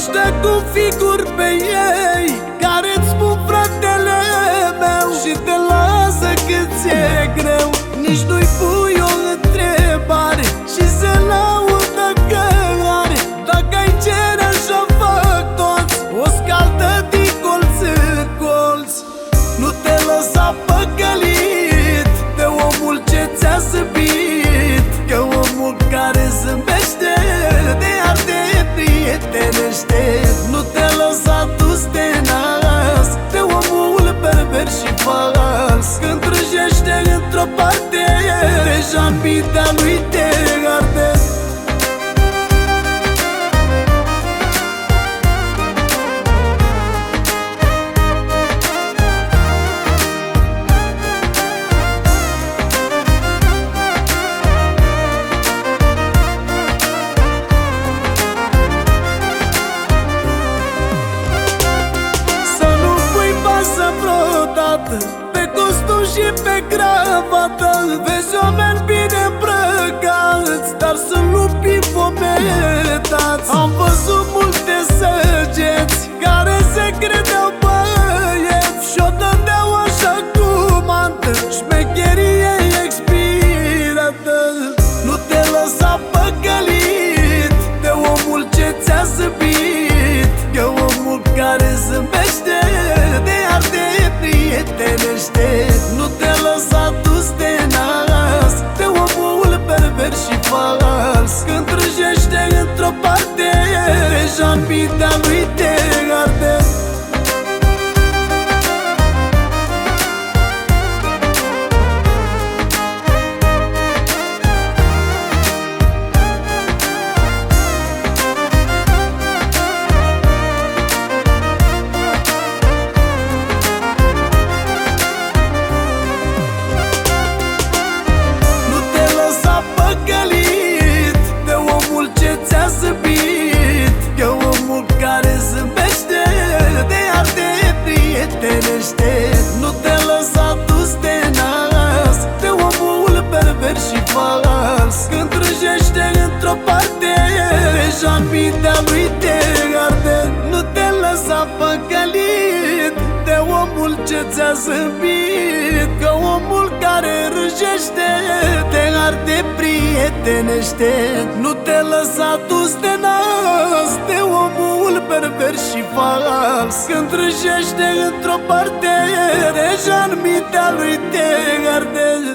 ăștia cu figuri pe ei care-ți spun fratele meu și te lasă cât ți-e greu. Nici nu-i pui o întrebare și se laudă că are. Dacă ai cere așa fac toți, o scaldă din colț în colț. Nu te lăsa păcălit de omul ce ți-a zâmbit, că omul care zâmbește te arde prietenește. Nu te lăsa dus de nas de omul pervers și fals. Când trăjește într-o parte, deja în mintea lui te arde. Pe costum și pe cravată vezi oameni bine îmbrăcați, dar sunt lupi înfometați. Am văzut multe săgeți care se credeau băieți și-o dădeau așa cum antă, șmecherie expirată. Nu te lăsa păcălit de omul ce ți-a zâmbit, că omul care zâmbește te arde prietenește. Nu te lăsa dus de nas de omul pervers și fals. Când trăjește într-o parte, deja în mintea lui te arde. Nu te lăsa dus de nas de omul pervers și fals. Când trăjește într-o parte, deja în mintea lui te arde. Nu te lăsa păcălit de omul ce ți-a zâmbit, că omul care râjește te arde prietenește. Nu te lăsa dus de nas de omul pervers și fals. Când trăjește într-o parte, deja în mintea lui te arde.